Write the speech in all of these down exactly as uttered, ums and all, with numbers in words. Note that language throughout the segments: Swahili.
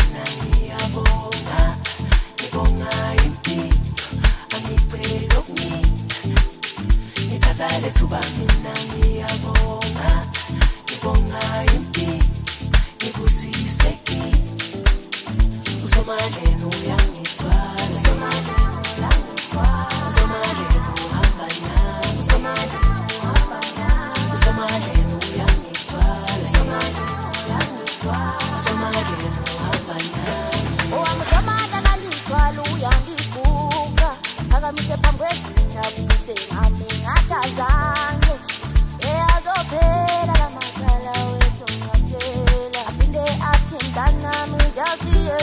mina ngiyabonga, ngibonga impilo, angiceli okuningi. Ngithatha lethuba mina ngiyabonga, ngibonga impilo, ngibusiseki. Usomadleni uyangithwala, usomadleni uyangithwala, usomadleni uhamba nami, usomadleni uhamba nami, usomadleni uyangithwala, usomadleni uyangithwala, usomadleni uhamba nami. Owami usomadleni angithwala uyangibuka, phakamise phambi kwesithabise ngami ngathazange. Eyazophela lamakhala wethu ngaphela, aphinde athi mntanami just be a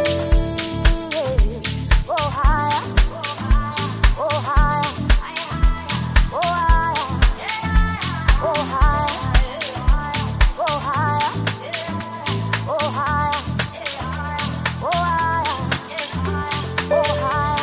go higher, go higher, go higher, go higher, go higher, go higher, go higher, go higher.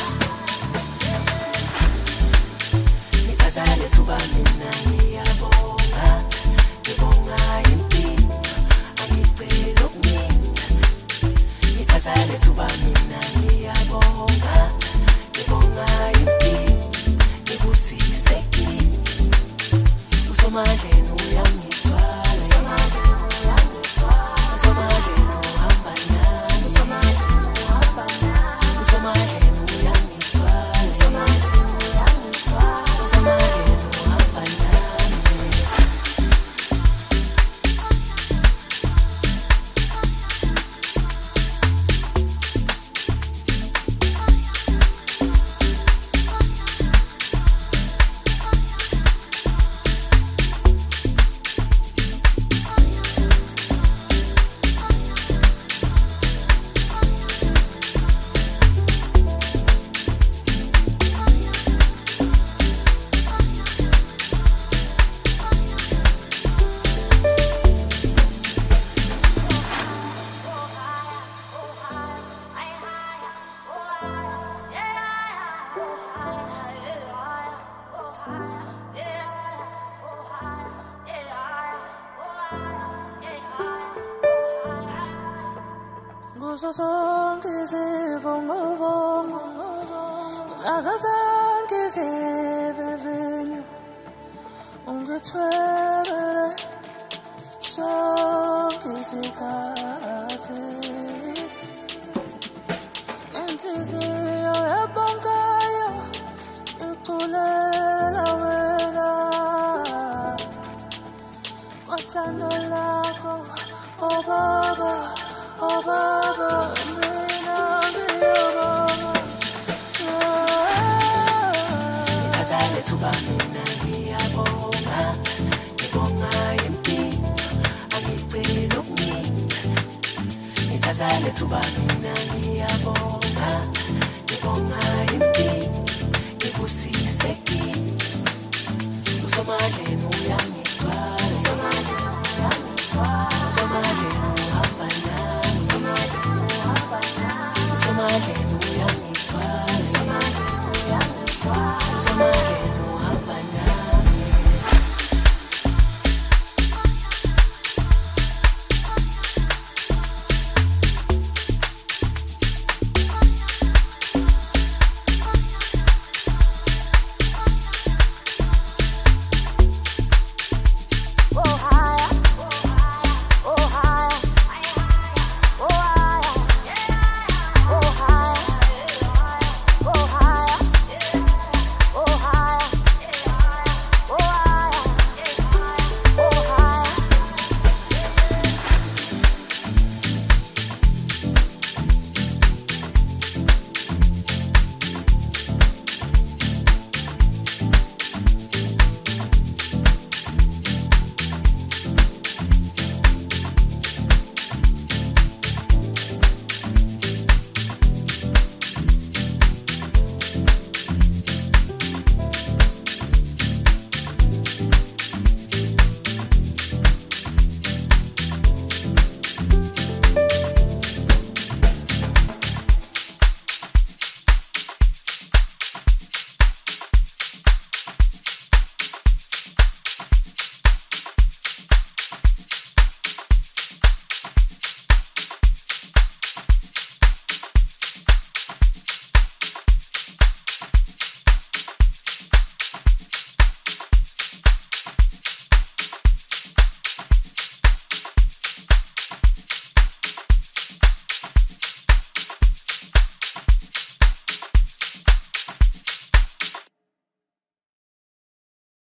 Ngithatha lethuba mina ngiyabonga, ngibonga impilo, angiceli okuningi. Ngithatha lethuba mina ngiyabonga, ngibonga impilo, ngibusiseki. Usomadleni uyangithwala, usomadleni uyangithwala, usomadleni uhamba nami, usomadleni uhamba nami, usomadleni uyangithwala, usomadleni uyangithwala, usomadleni uhamba nami. Kuzo zonke izivunguvungu, ngazo zonke izivivinyo, ungithwele sonke isikhathi. Inhliziyo ebongayo iculela wena, ngothando lakho, oh Baba, oh Baba, mina ngiyabonga. Ngithatha lethuba mina ngiyabonga, ngibonga impilo, angiceli okuningi. Ngithatha lethuba mina ngiyabonga, ngibonga impilo, ngibusiseki. Usomadleni uyangithwala.